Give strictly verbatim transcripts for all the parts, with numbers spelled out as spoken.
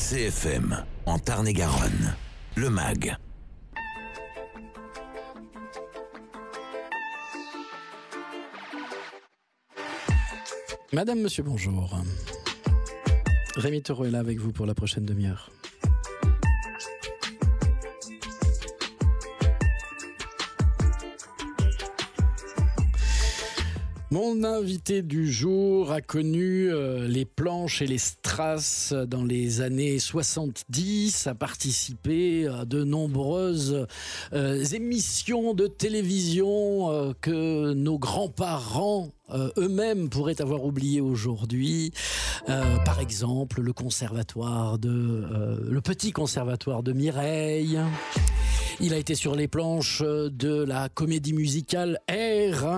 C F M, en Tarn-et-Garonne, le M A G. Madame, monsieur, bonjour. Rémi Taureau est là avec vous pour la prochaine demi-heure. Mon invité du jour a connu euh, les planches et les strass dans les années soixante-dix, a participé à de nombreuses euh, émissions de télévision euh, que nos grands-parents euh, eux-mêmes pourraient avoir oubliées aujourd'hui. Euh, par exemple, le conservatoire de, euh, le petit conservatoire de Mireille. Il a été sur les planches de la comédie musicale R.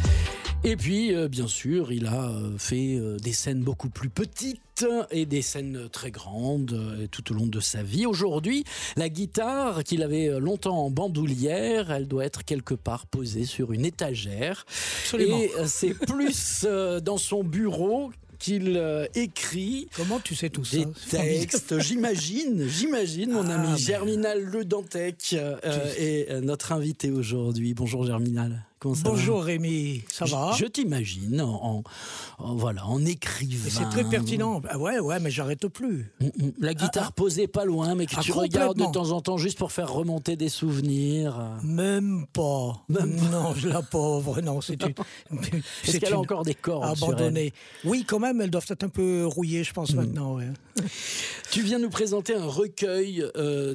Et puis, euh, bien sûr, il a euh, fait euh, des scènes beaucoup plus petites et des scènes très grandes euh, tout au long de sa vie. Aujourd'hui, la guitare qu'il avait longtemps en bandoulière, elle doit être quelque part posée sur une étagère. Absolument. Et euh, c'est plus euh, dans son bureau qu'il euh, écrit. Comment tu sais tout des ça Des textes, j'imagine, j'imagine, mon ah, ami mais... Germinal Le Dantec euh, tu... est euh, notre invité aujourd'hui. Bonjour Germinal. Bonjour Rémi, ça va? Je, je t'imagine en, en, voilà, en écrivain. Et c'est très pertinent. Ah ouais, ouais, mais j'arrête plus. La guitare ah, posée pas loin, mais que ah, tu regardes de temps en temps juste pour faire remonter des souvenirs. Même pas. Même non, pas. La pauvre, non, c'est une. Est-ce qu'elle a encore des cordes abandonnées? Oui, quand même, elles doivent être un peu rouillées, je pense, mmh. maintenant. Ouais. Tu viens nous présenter un recueil euh,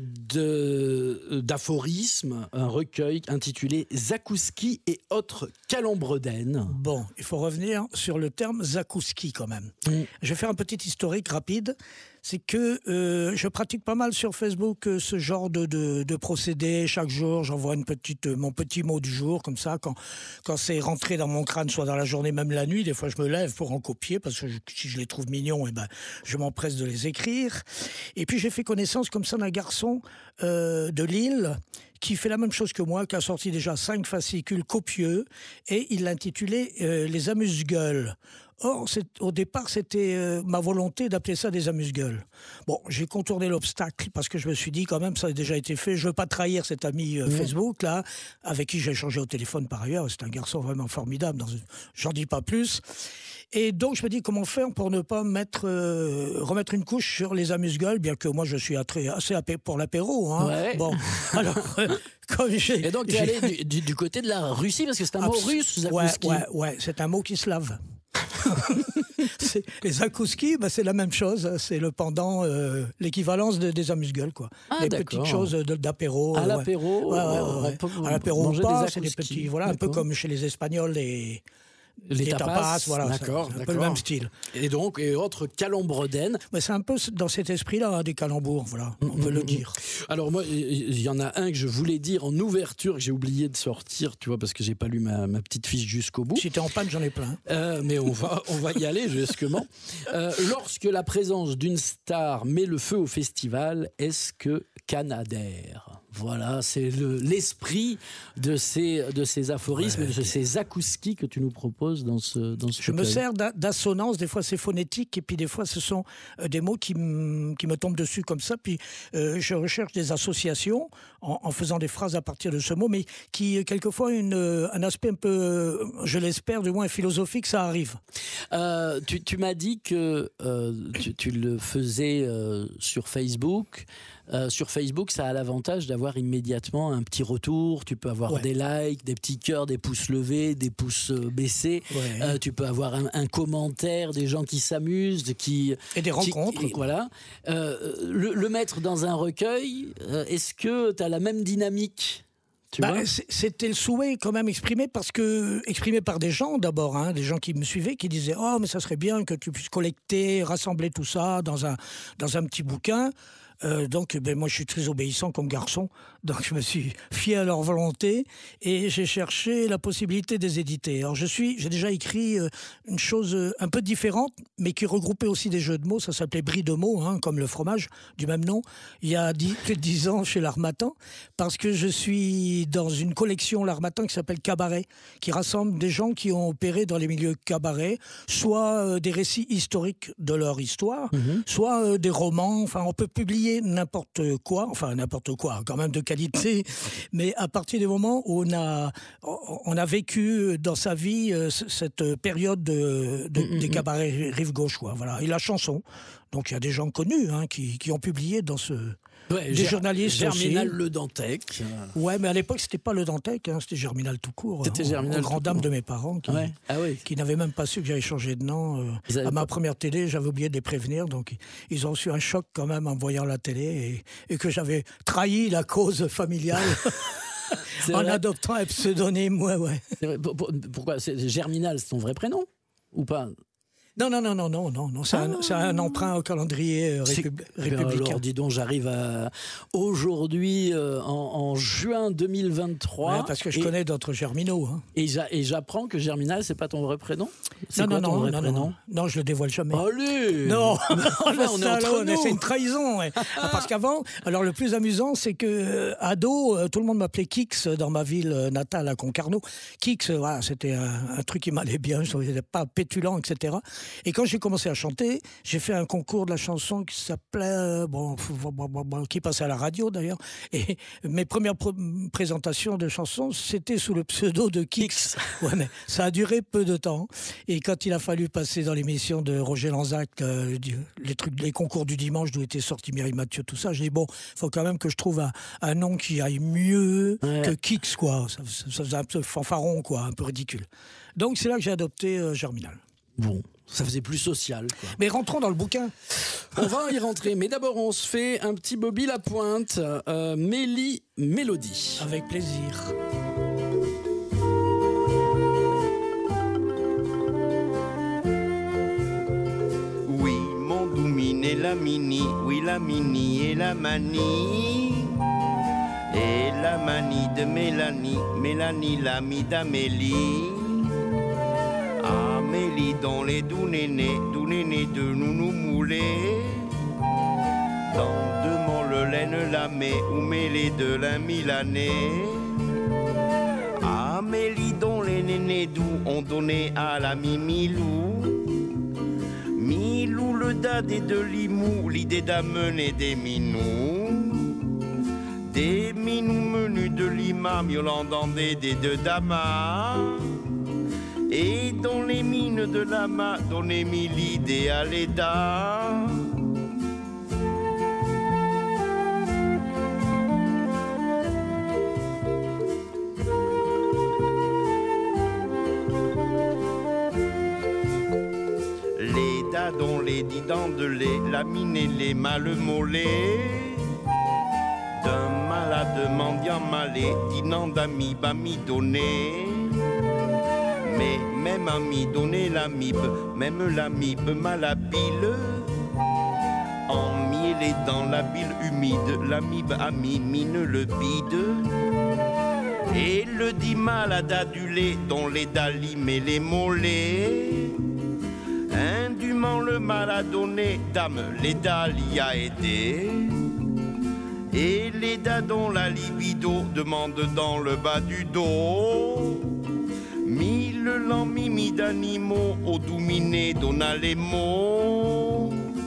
de, d'aphorismes, un recueil intitulé Zakouski et autres calembredaines. Bon, il faut revenir sur le terme Zakouski quand même. Mmh. Je vais faire un petit historique rapide. C'est que euh, je pratique pas mal sur Facebook euh, ce genre de, de, de procédé. Chaque jour, j'envoie une petite, euh, mon petit mot du jour, comme ça, quand, quand c'est rentré dans mon crâne, soit dans la journée, même la nuit. Des fois, je me lève pour en copier, parce que je, si je les trouve mignons, eh ben, je m'empresse de les écrire. Et puis, j'ai fait connaissance comme ça d'un garçon euh, de Lille, qui fait la même chose que moi, qui a sorti déjà cinq fascicules copieux, et il l'intitulait euh, « Les amuse-gueules ». Or, c'est, au départ, c'était euh, ma volonté d'appeler ça des amuse-gueules. Bon, j'ai contourné l'obstacle parce que je me suis dit quand même, ça a déjà été fait. Je veux pas trahir cet ami euh, mmh. Facebook là, avec qui j'ai échangé au téléphone par ailleurs. C'est un garçon vraiment formidable. Dans une... J'en dis pas plus. Et donc, je me dis comment faire pour ne pas mettre, euh, remettre une couche sur les amuse-gueules, bien que moi, je suis assez apé- pour l'apéro. Hein. Ouais. Bon, alors, euh, comme j'ai... Et donc, tu es allé du, du, du côté de la Russie, parce que c'est un Abs- mot russe, Zakouski. Ouais, ouais, ouais, c'est un mot qui slave. c'est, les Zakouski, bah, c'est la même chose. C'est le pendant, euh, l'équivalence de, des amuse-gueules, quoi. Ah, les d'accord. petites choses de, d'apéro. À l'apéro, ouais. Ouais, ouais, ouais. On peut à l'apéro ou pas, des c'est des petits, voilà, d'accord. un peu comme chez les Espagnols, les... Les, les tapas, tapas, voilà, d'accord, c'est un d'accord. peu le même style. Et donc, et autres calembredaines. Mais c'est un peu dans cet esprit-là, hein, des calembours, voilà, on mmh, peut mmh, le dire. Alors moi, il y en a un que je voulais dire en ouverture, que j'ai oublié de sortir, tu vois, parce que j'ai pas lu ma, ma petite fiche jusqu'au bout. Si t'es en panne, j'en ai plein. Euh, mais on va, on va y aller, justement. Euh, lorsque la présence d'une star met le feu au festival, est-ce que Canadair? Voilà, c'est le, l'esprit de ces, de ces aphorismes, ouais, de okay. ces zakouski que tu nous proposes dans ce dans ce Je recueil. Me sers d'assonance, des fois c'est phonétique, et puis des fois ce sont euh, des mots qui, m- qui me tombent dessus comme ça, puis euh, je recherche des associations en, en faisant des phrases à partir de ce mot, mais qui, quelquefois, une, un aspect un peu, je l'espère, du moins philosophique, ça arrive. Euh, tu, tu m'as dit que euh, tu, tu le faisais euh, sur Facebook. Euh, sur Facebook, ça a l'avantage d'avoir immédiatement un petit retour. Tu peux avoir ouais. des likes, des petits cœurs, des pouces levés, des pouces euh, baissés. Ouais. Euh, tu peux avoir un, un commentaire, des gens qui s'amusent, qui et des rencontres. Qui, voilà. Euh, le, le mettre dans un recueil, euh, est-ce que tu as la même dynamique? Bah, c'était le souhait quand même exprimé parce que exprimé par des gens d'abord, hein, des gens qui me suivaient, qui disaient oh mais ça serait bien que tu puisses collecter, rassembler tout ça dans un dans un petit bouquin. Euh, donc, ben, moi, je suis très obéissant comme garçon. Donc, je me suis fié à leur volonté et j'ai cherché la possibilité de les éditer. Alors, je suis, j'ai déjà écrit euh, une chose euh, un peu différente, mais qui regroupait aussi des jeux de mots. Ça s'appelait Brie de mots, hein, comme le fromage du même nom. Il y a dix, plus de dix ans chez l'Harmattan, parce que je suis dans une collection l'Harmattan qui s'appelle Cabaret, qui rassemble des gens qui ont opéré dans les milieux cabaret, soit euh, des récits historiques de leur histoire, mmh. soit euh, des romans. Enfin, on peut publier n'importe quoi, enfin n'importe quoi, quand même de qualité, mais à partir du moment où on a, on a vécu dans sa vie euh, cette période de, de, mmh. des cabarets rive gauche, quoi, voilà. Et la chanson. Donc il y a des gens connus hein, qui, qui ont publié dans ce... Ouais, des journalistes Germinal aussi. Le Dantec. Ouais, mais à l'époque, c'était pas Le Dantec, hein, c'était Germinal tout court. C'était hein, Germinal aux grandes dames de mes parents qui, ouais. ah oui. qui n'avaient même pas su que j'avais changé de nom. Euh, à ma pas... première télé, j'avais oublié de les prévenir, donc ils ont reçu un choc quand même en voyant la télé et, et que j'avais trahi la cause familiale. en vrai. Adoptant un pseudonyme, ouais, ouais. Vrai. Pourquoi c'est Germinal, c'est ton vrai prénom ou pas? Non, non, non, non, non, non, non. C'est, ah. un, c'est un emprunt au calendrier euh, répub- républicain. Alors, dis donc, j'arrive à aujourd'hui, euh, en, en juin deux mille vingt-trois. Ouais, parce que je et, connais d'autres Germinaux. Hein. Et, j'a, et j'apprends que Germinal, c'est pas ton vrai prénom? C'est non, quoi non, ton non, vrai non, prénom? non, non, je le dévoile jamais. Allez non, non, enfin, on est entre nous. C'est une trahison. Ouais. ah, parce qu'avant, alors le plus amusant, c'est que euh, ado, euh, tout le monde m'appelait Kix dans ma ville natale à Concarneau. Kix, euh, voilà, c'était un, un truc qui m'allait bien. Je trouvais pas pétulant, et cetera. Et quand j'ai commencé à chanter, j'ai fait un concours de la chanson qui s'appelait, bon, qui passait à la radio d'ailleurs, et mes premières pr- présentations de chansons, c'était sous le pseudo de Kix. Ouais, mais ça a duré peu de temps, et quand il a fallu passer dans l'émission de Roger Lanzac, euh, les trucs, les concours du dimanche d'où était sorti Mireille Mathieu, tout ça, j'ai dit bon, il faut quand même que je trouve un, un nom qui aille mieux ouais. que Kix, quoi. Ça, ça, ça faisait un peu fanfaron, quoi, un peu ridicule. Donc c'est là que j'ai adopté euh, Germinal. Bon, ça faisait plus social, quoi. Mais rentrons dans le bouquin. On va y rentrer, mais d'abord on se fait un petit Bobby Lapointe, euh, Mélie Mélodie. Avec plaisir. Oui, mon doumine et la mini, oui la mini et la manie. Et la manie de Mélanie, Mélanie l'amie d'Amélie. Amélie dans les doux nénés, doux nénés de nounou moulés. Dans de mon le laine lamé, ou mêlé de la milanée. Amélie dont les nénés doux ont donné à l'ami Milou. Milou le dadé de Limoux, l'idée d'amener des minous. Des minous menus de Lima, miaulant dans des dés de Damas. Et dans les mines de Lama, donner mille idées à l'État. L'État dont les didans de lait, la mine et les mâles mollets. D'un malade mendiant malé, dînant d'amis bami donné. Mais même ami donné l'amibe, même l'amibe malhabile. Emmêlé dans la bile humide, l'amibe ami mine le bide. Et le dit malade adulé, dont les dalim et les mollets. Indûment le malade donné, dame, les dali a aidé. Et les dadons la libido demande dans le bas du dos. Mille lents mimi d'animaux au douminé donna les mots.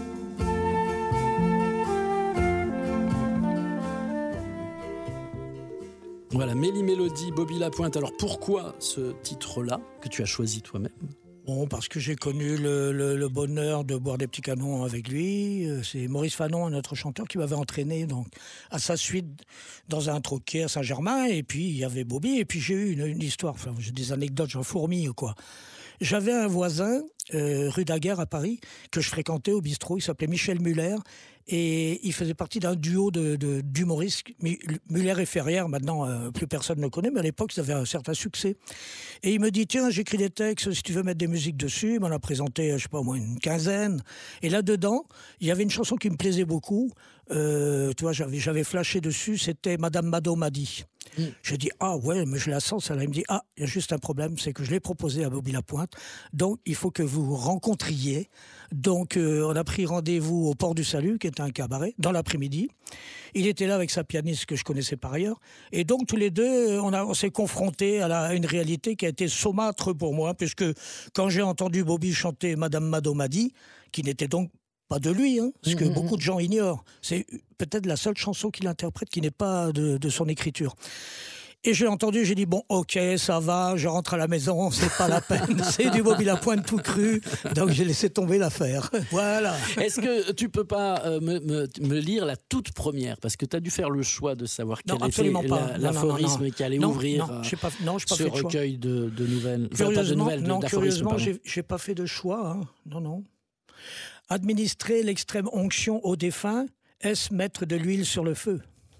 Voilà, Mélie Mélodie, Bobby Lapointe. Alors pourquoi ce titre-là que tu as choisi toi-même ? Bon, parce que j'ai connu le, le, le bonheur de boire des petits canons avec lui. C'est Maurice Fanon, un autre chanteur, qui m'avait entraîné donc, à sa suite dans un troquet à Saint-Germain. Et puis, il y avait Bobby. Et puis, j'ai eu une, une histoire, enfin, j'ai des anecdotes, j'en fourmille, quoi. J'avais un voisin euh, rue Daguerre à Paris, que je fréquentais au bistrot. Il s'appelait Michel Muller. Et il faisait partie d'un duo de, de, d'humoristes, Muller et Ferrière. Maintenant, euh, plus personne ne le connaît, mais à l'époque, ça avait un certain succès. Et il me dit, tiens, j'écris des textes, si tu veux mettre des musiques dessus. Il m'en a présenté, je sais pas, au moins une quinzaine. Et là-dedans, il y avait une chanson qui me plaisait beaucoup. Euh, tu vois, j'avais, j'avais flashé dessus, c'était Madame Mado m'a dit. Mmh. J'ai dit, ah ouais, mais je la sens, celle-là. Il me dit, ah, il y a juste un problème, c'est que je l'ai proposé à Bobby Lapointe, donc il faut que vous vous rencontriez. Donc euh, on a pris rendez-vous au Port du Salut, qui était un cabaret, dans l'après-midi. Il était là avec sa pianiste que je connaissais par ailleurs. Et donc tous les deux, on, a, on s'est confrontés à, la, à une réalité qui a été saumâtre pour moi, puisque quand j'ai entendu Bobby chanter Madame Mado m'a dit, qui n'était donc pas de lui, hein, ce que mmh, beaucoup de gens ignorent. C'est peut-être la seule chanson qu'il interprète qui n'est pas de, de son écriture. Et j'ai entendu, j'ai dit, bon, ok, ça va, je rentre à la maison, c'est pas la peine, c'est du Bobby Lapointe tout cru, donc j'ai laissé tomber l'affaire. Voilà. Est-ce que tu peux pas euh, me, me, me lire la toute première, parce que tu as dû faire le choix de savoir quel non, était la, l'aphorisme non, non, non. qui allait non, ouvrir non, j'ai pas, non, j'ai pas ce fait de recueil de, de nouvelles. Curieusement, enfin, de nouvelles, non, de, curieusement, j'ai, j'ai pas fait de choix. Hein. Non, non. Administrer l'extrême onction aux défunts, est-ce mettre de l'huile sur le feu ?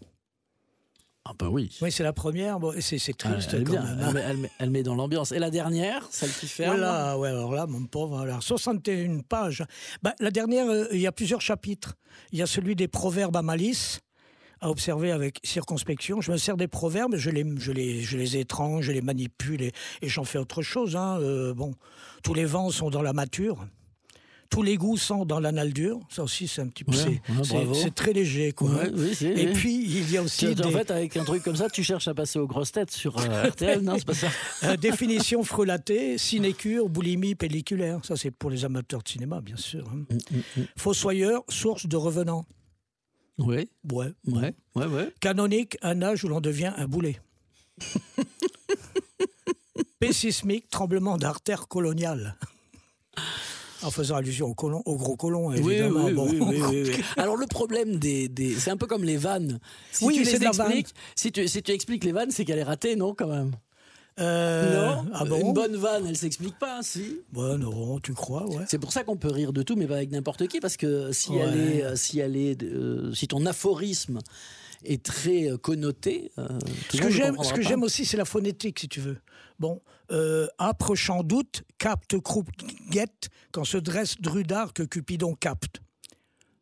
Ah bah oui. Oui, c'est la première. Bon, c'est, c'est triste. Ah, elle, quand bien. Même, hein. elle, met, elle, met, elle met dans l'ambiance. Et la dernière, celle qui ferme. Voilà, ouais, alors là, mon pauvre, alors, soixante et une pages. Bah, la dernière, euh, il y a plusieurs chapitres. Il y a celui des proverbes à malice, à observer avec circonspection. Je me sers des proverbes, je les, je les, je les étrange, je les manipule et, et j'en fais autre chose. Hein. Euh, bon, tous les vents sont dans la mâture. Tous les goûts sont dans l'anal dur. Ça aussi, c'est un petit peu... Ouais, c'est, ouais, c'est, c'est très léger, quoi. Ouais, oui, c'est, et oui. puis, il y a aussi... Tu, en des... fait, avec un truc comme ça, tu cherches à passer aux grosses têtes sur euh, R T L, non, c'est pas ça. euh, Définition frelatée, sinécure, boulimie pelliculaire. Ça, c'est pour les amateurs de cinéma, bien sûr. Hein. Mm, mm, mm. Fossoyeur, source de revenants. Oui. Ouais. Ouais, ouais, ouais. Canonique, un âge où l'on devient un boulet. Pessismique, tremblement d'artère coloniale. En faisant allusion au, colon, au gros colon, évidemment. Oui, oui, bon. oui, oui, oui, oui. Alors le problème des, des... C'est un peu comme les vannes. Si oui, tu c'est les de la expliques, si tu, si tu expliques les vannes, c'est qu'elle est ratée, non, quand même euh... Non ah bon. Une bonne vanne, elle s'explique pas, si Ouais, non, tu crois, ouais. C'est pour ça qu'on peut rire de tout, mais pas avec n'importe qui, parce que si, ouais. elle est, si, elle est, euh, si ton aphorisme est très connoté... Euh, ce que, j'aime, ce que j'aime aussi, c'est la phonétique, si tu veux. Bon, euh, approchant doute, capte, croupe, guette, quand se dresse Drudard que Cupidon capte. Non ?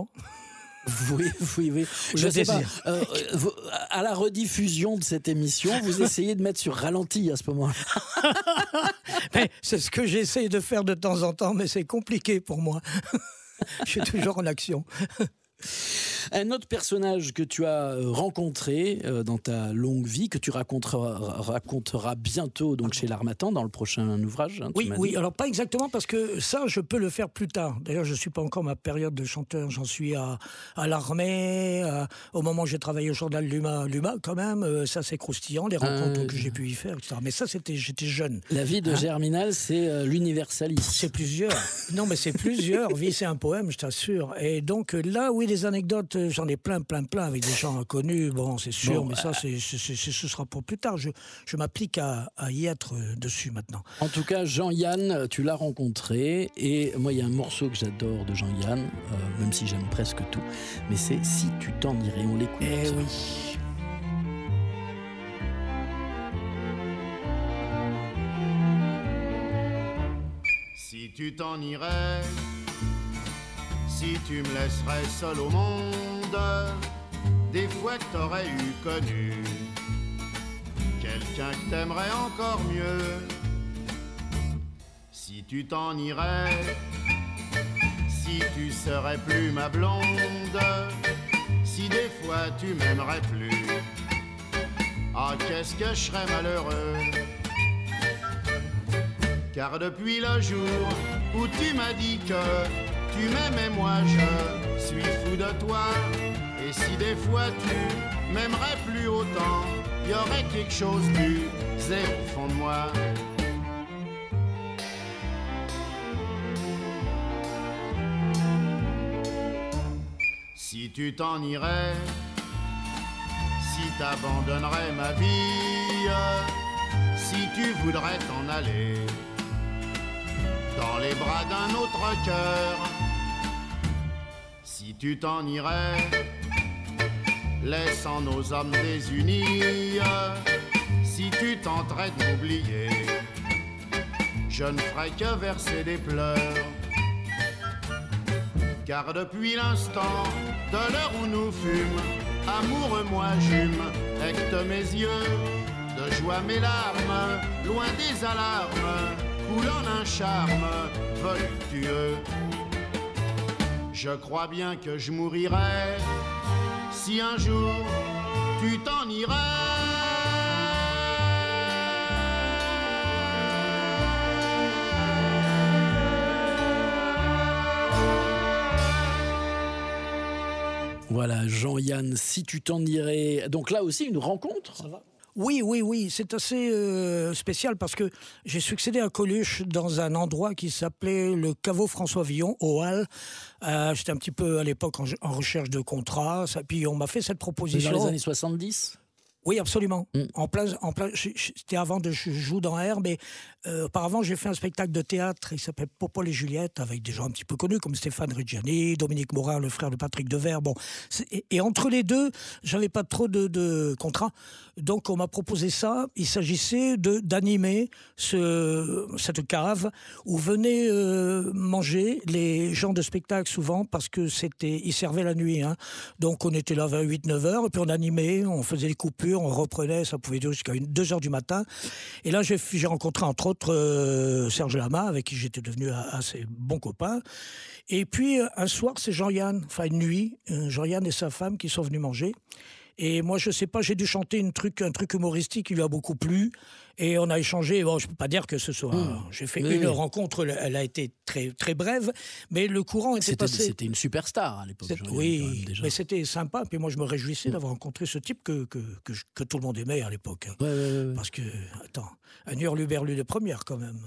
Oui, oui, oui. Je Le sais désir. pas. Euh, vous, à la rediffusion de cette émission, vous essayez de mettre sur ralenti à ce moment-là. Mais c'est ce que j'essaye de faire de temps en temps, mais c'est compliqué pour moi. Je suis toujours en action. Un autre personnage que tu as rencontré euh, dans ta longue vie, que tu raconteras, raconteras bientôt donc chez l'Harmattan dans le prochain ouvrage. Hein, oui, oui. Alors pas exactement parce que ça, je peux le faire plus tard. D'ailleurs, je suis pas encore ma période de chanteur. J'en suis à, à l'armée, à, au moment où j'ai travaillé au journal Luma, Luma quand même. Euh, ça, c'est croustillant, les rencontres euh, que j'ai pu y faire, et cetera. Mais ça, c'était, j'étais jeune. La vie de hein? Germinal, c'est euh, l'universalisme. C'est plusieurs. Non, mais c'est plusieurs. Vie, c'est un poème, je t'assure. Et donc là, oui, les anecdotes. J'en ai plein, plein, plein avec des gens inconnus, bon, c'est sûr, bon, mais ça, c'est, c'est, c'est, ce sera pour plus tard. Je, je m'applique à, à y être dessus maintenant. En tout cas, Jean-Yann, tu l'as rencontré, et moi, il y a un morceau que j'adore de Jean-Yann, euh, même si j'aime presque tout, mais c'est « Si tu t'en irais », on l'écoute. Eh oui. Si tu t'en irais, si tu me laisserais seul au monde, des fois que t'aurais eu connu quelqu'un que t'aimerais encore mieux. Si tu t'en irais, si tu serais plus ma blonde, si des fois tu m'aimerais plus, ah qu'est-ce que je serais malheureux. Car depuis le jour où tu m'as dit que tu m'aimes et moi je suis fou de toi. Et si des fois tu m'aimerais plus autant, y aurait quelque chose d'usé au fond de moi. Si tu t'en irais, si t'abandonnerais ma vie, si tu voudrais t'en aller, dans les bras d'un autre cœur. Si tu t'en irais, laissant nos âmes désunis, si tu tenterais de m'oublier, je ne ferais que verser des pleurs. Car depuis l'instant de l'heure où nous fûmes, amoureux moi j'hume, acte mes yeux, de joie mes larmes, loin des alarmes, coulant un charme voluptueux. Je crois bien que je mourirai si un jour tu t'en irais. Voilà, Jean-Yann, si tu t'en irais. Donc là aussi, une rencontre. Ça va ? Oui, oui, oui, c'est assez euh, spécial parce que j'ai succédé à Coluche dans un endroit qui s'appelait le caveau François Villon, au Halles. Euh, j'étais un petit peu à l'époque en, en recherche de contrat, ça, puis on m'a fait cette proposition. Dans les années soixante-dix ? Oui, absolument. Mm. En plein, en plein, c'était avant de je joue dans R, mais euh, auparavant j'ai fait un spectacle de théâtre. Il s'appelle Popol et Juliette avec des gens un petit peu connus comme Stéphane Reggiani, Dominique Morin, le frère de Patrick Devers. Bon, et, et entre les deux, j'avais pas trop de, de contrats, donc on m'a proposé ça. Il s'agissait de d'animer ce cette cave où venaient euh, manger les gens de spectacle souvent parce que c'était ils servaient la nuit. Hein. Donc on était là vers huit neuf heures et puis on animait, on faisait les coupures. On reprenait, ça pouvait durer jusqu'à deux heures du matin. Et là, j'ai, j'ai rencontré entre autres euh, Serge Lama, avec qui j'étais devenu assez bon copain. Et puis, un soir, c'est Jean-Yann, enfin une nuit, euh, Jean-Yann et sa femme qui sont venus manger. Et moi, je sais pas, j'ai dû chanter une truc, un truc humoristique qui lui a beaucoup plu. Et on a échangé. Bon, je peux pas dire que ce soit. Mmh. J'ai fait oui, une oui. rencontre, elle a été très, très brève, mais le courant était c'était, passé. C'était une superstar à l'époque. Oui, même, déjà. Mais c'était sympa. Puis moi, je me réjouissais mmh. d'avoir rencontré ce type que, que, que, que tout le monde aimait à l'époque. Ouais, ouais, ouais. Parce que, attends, un hurluberlu de première quand même.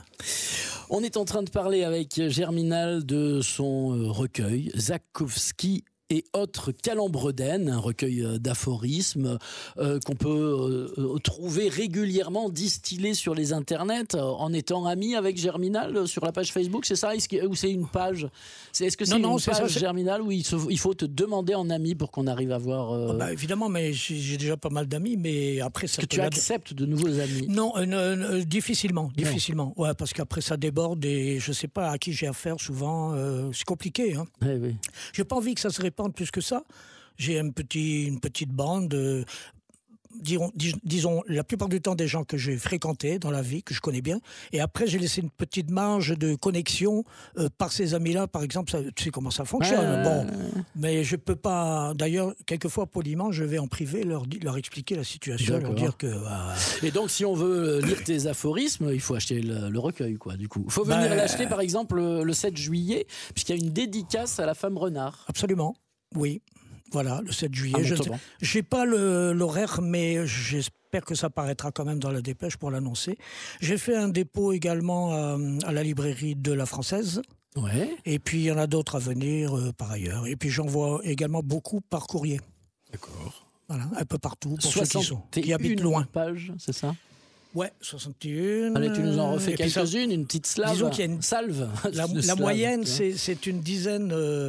On est en train de parler avec Germinal de son recueil, Zakowski et autres calembredaines, un recueil d'aphorismes euh, qu'on peut euh, trouver régulièrement distillés sur les internets euh, en étant ami avec Germinal euh, sur la page Facebook, c'est ça? Est-ce que, ou c'est une page? c'est, Est-ce que c'est non, une non, page ça, Germinal où il, se, il faut te demander en ami pour qu'on arrive à voir euh... oh bah, évidemment, mais j'ai, j'ai déjà pas mal d'amis, mais après ça. Est-ce que tu acceptes de nouveaux amis? Non, euh, euh, difficilement, difficilement. Ouais, parce qu'après ça déborde et je sais pas à qui j'ai affaire souvent. Euh, c'est compliqué. Hein. Oui, oui. J'ai pas envie que ça se répande plus que ça. J'ai un petit, une petite bande, euh, dirons, dis, disons, la plupart du temps des gens que j'ai fréquentés dans la vie, que je connais bien. Et après, j'ai laissé une petite marge de connexion euh, par ces amis-là, par exemple. Ça, tu sais comment ça fonctionne. Euh... Bon, mais je peux pas. D'ailleurs, quelquefois, poliment, je vais en privé leur, leur expliquer la situation, D'accord. leur dire que. Euh... Et donc, si on veut lire tes aphorismes, il faut acheter le, le recueil, quoi. Du coup, il faut venir bah, l'acheter, par exemple, le sept juillet, puisqu'il y a une dédicace à la femme renard. Absolument. Oui, voilà, le sept juillet. Je n'ai pas le, l'horaire, mais j'espère que ça paraîtra quand même dans la dépêche pour l'annoncer. J'ai fait un dépôt également à, à la librairie de la Française. Ouais. Et puis, il y en a d'autres à venir euh, par ailleurs. Et puis, j'envoie également beaucoup par courrier. D'accord. Voilà, un peu partout, pour ceux qui, sont, qui habitent loin. Page, c'est ça? Ouais, soixante et un. Allez, tu nous en refais quelques-unes, ça, une petite slave. Disons qu'il y a une salve. La, la slave, moyenne, c'est, c'est une dizaine euh,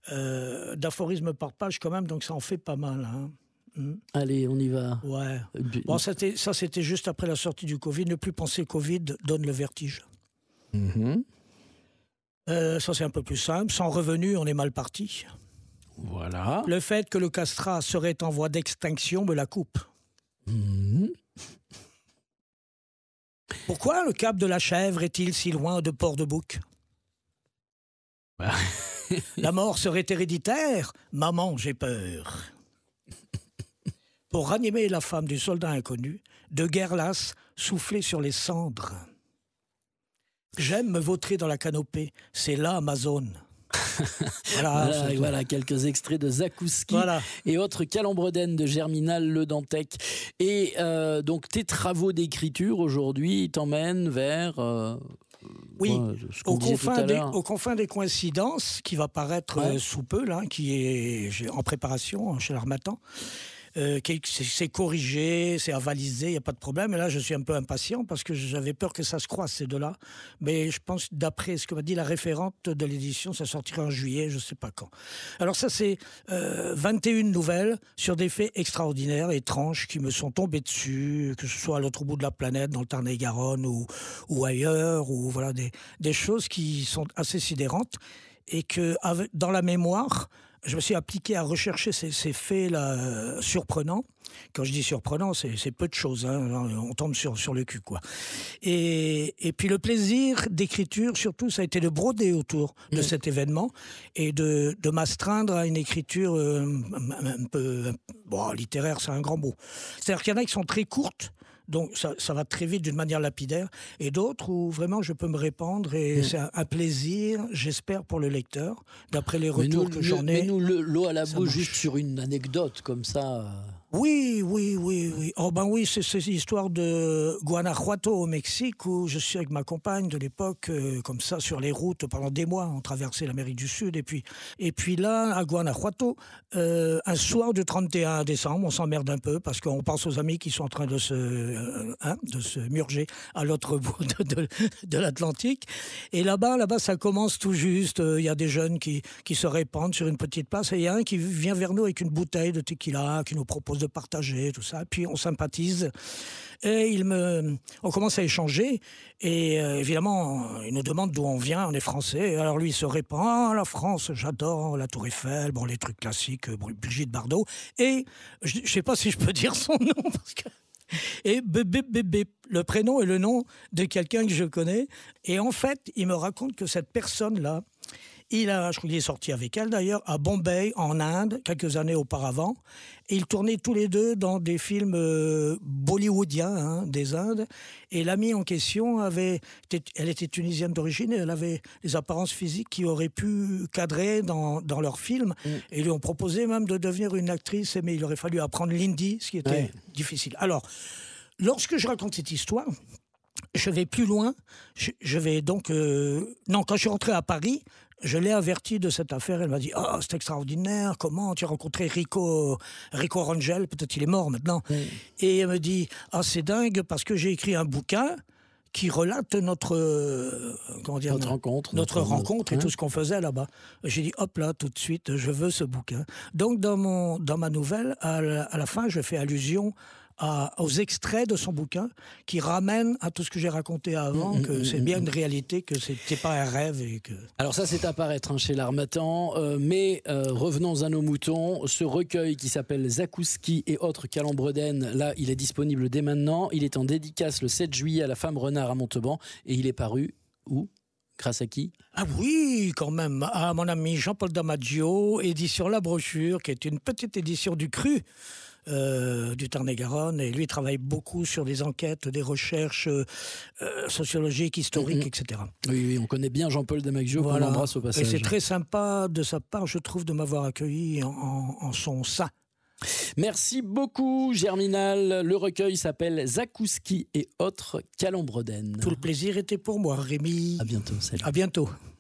euh, d'aphorismes par page quand même, donc ça en fait pas mal. Hein. Mmh. Allez, on y va. Ouais. Bon, ça c'était, ça, c'était juste après la sortie du Covid. Ne plus penser Covid donne le vertige. Mmh. Euh, ça, c'est un peu plus simple. Sans revenu, on est mal parti. Voilà. Le fait que le castrat serait en voie d'extinction me la coupe. Mmh. Pourquoi le cap de la Chèvre est-il si loin de Port-de-Bouc? bah. La mort serait héréditaire? Maman, j'ai peur. Pour ranimer la femme du soldat inconnu, de guerre lasse, souffler sur les cendres. J'aime me vautrer dans la canopée, c'est là ma zone. Voilà, voilà, voilà quelques extraits de Zakowski voilà. et autres calembredaines de Germinal Le Dantec. Et euh, donc tes travaux d'écriture aujourd'hui t'emmènent vers euh, oui, ouais, au, confin des, au confin des coïncidences qui va paraître ouais. euh, sous peu là, qui est en préparation chez l'Harmattan. euh, c'est corrigé, c'est avalisé, il n'y a pas de problème. Et là, je suis un peu impatient parce que j'avais peur que ça se croise, ces deux-là. Mais je pense, d'après ce que m'a dit la référente de l'édition, ça sortira en juillet, je ne sais pas quand. Alors ça, c'est euh, vingt et une nouvelles sur des faits extraordinaires, étranges, qui me sont tombés dessus, que ce soit à l'autre bout de la planète, dans le Tarn-et-Garonne ou, ou ailleurs, ou voilà, des, des choses qui sont assez sidérantes. Et que dans la mémoire, je me suis appliqué à rechercher ces, ces faits-là euh, surprenants. Quand je dis surprenant, c'est, c'est peu de choses. Hein. On tombe sur, sur le cul, quoi. Et, et puis le plaisir d'écriture, surtout, ça a été de broder autour de mmh. cet événement et de, de m'astreindre à une écriture euh, un, un peu... Bon, littéraire, c'est un grand mot. C'est-à-dire qu'il y en a qui sont très courtes, donc ça, ça va très vite d'une manière lapidaire, et d'autres où vraiment je peux me répandre, et mmh. c'est un, un plaisir, j'espère, pour le lecteur, d'après les retours nous, que j'en ai. Mais nous, le, l'eau à la bouche, juste sur une anecdote comme ça... Oui, oui, oui, oui. Oh ben oui, c'est cette histoire de Guanajuato au Mexique où je suis avec ma compagne de l'époque, euh, comme ça, sur les routes pendant des mois. On traversait l'Amérique du Sud et puis, et puis là, à Guanajuato, euh, un soir du trente et un décembre, on s'emmerde un peu parce qu'on pense aux amis qui sont en train de se, euh, hein, de se murger à l'autre bout de, de, de l'Atlantique. Et là-bas, là-bas, ça commence tout juste. Il euh, y a des jeunes qui, qui se répandent sur une petite place et il y a un qui vient vers nous avec une bouteille de tequila qui nous propose de partager, tout ça. Puis on sympathise et il me... on commence à échanger et euh, évidemment, il nous demande d'où on vient, on est français. Alors lui, il se répand, ah, la France, j'adore, la Tour Eiffel, bon, les trucs classiques, Brigitte Bardot. Et je ne sais pas si je peux dire son nom parce que... Et bébé, bébé, le prénom et le nom de quelqu'un que je connais. Et en fait, il me raconte que cette personne-là, il a, je crois qu'il est sorti avec elle d'ailleurs, à Bombay, en Inde, quelques années auparavant. Et ils tournaient tous les deux dans des films euh, bollywoodiens hein, des Indes. Et l'amie en question, avait, elle était tunisienne d'origine et elle avait les apparences physiques qui auraient pu cadrer dans, dans leurs films. Mm. Et ils lui ont proposé même de devenir une actrice, mais il aurait fallu apprendre l'hindi, ce qui était ouais. difficile. Alors, lorsque je raconte cette histoire, je vais plus loin. Je, je vais donc... Euh, non, quand je suis rentré à Paris... Je l'ai avertie de cette affaire. Elle m'a dit « Oh, c'est extraordinaire. Comment tu as rencontré Rico, Rico Rangel ? Peut-être il est mort maintenant. Oui. » Et elle me dit « Ah, c'est dingue parce que j'ai écrit un bouquin qui relate notre, euh, comment dire, notre rencontre, notre, notre rencontre hein? et tout ce qu'on faisait là-bas. » J'ai dit « Hop là, tout de suite, je veux ce bouquin. » Donc, dans, mon, dans ma nouvelle, à la, à la fin, je fais allusion À, aux extraits de son bouquin qui ramènent à tout ce que j'ai raconté avant, mmh, que mmh, c'est bien une réalité, que c'était pas un rêve. Et que... Alors ça, c'est à paraître hein, chez l'Harmattan, euh, mais euh, revenons à nos moutons. Ce recueil qui s'appelle Zakouski et autres Calembredaine, là, il est disponible dès maintenant. Il est en dédicace le sept juillet à la Femme Renard à Montauban et il est paru où ? Grâce à qui ? Ah oui, quand même, à mon ami Jean-Paul Damaggio, édition La Brochure, qui est une petite édition du Cru. Euh, du Tarn-et-Garonne, et lui travaille beaucoup sur des enquêtes, des recherches euh, sociologiques, historiques, mmh. et cetera. Oui, oui, on connaît bien Jean-Paul Damaggio, voilà. Qu'on embrasse au passage. Et c'est très sympa de sa part, je trouve, de m'avoir accueilli en, en, en son sein. Merci beaucoup, Germinal. Le recueil s'appelle Zakouski et autres Calembredaine. Tout le plaisir était pour moi, Rémi. À bientôt, salut. À bientôt.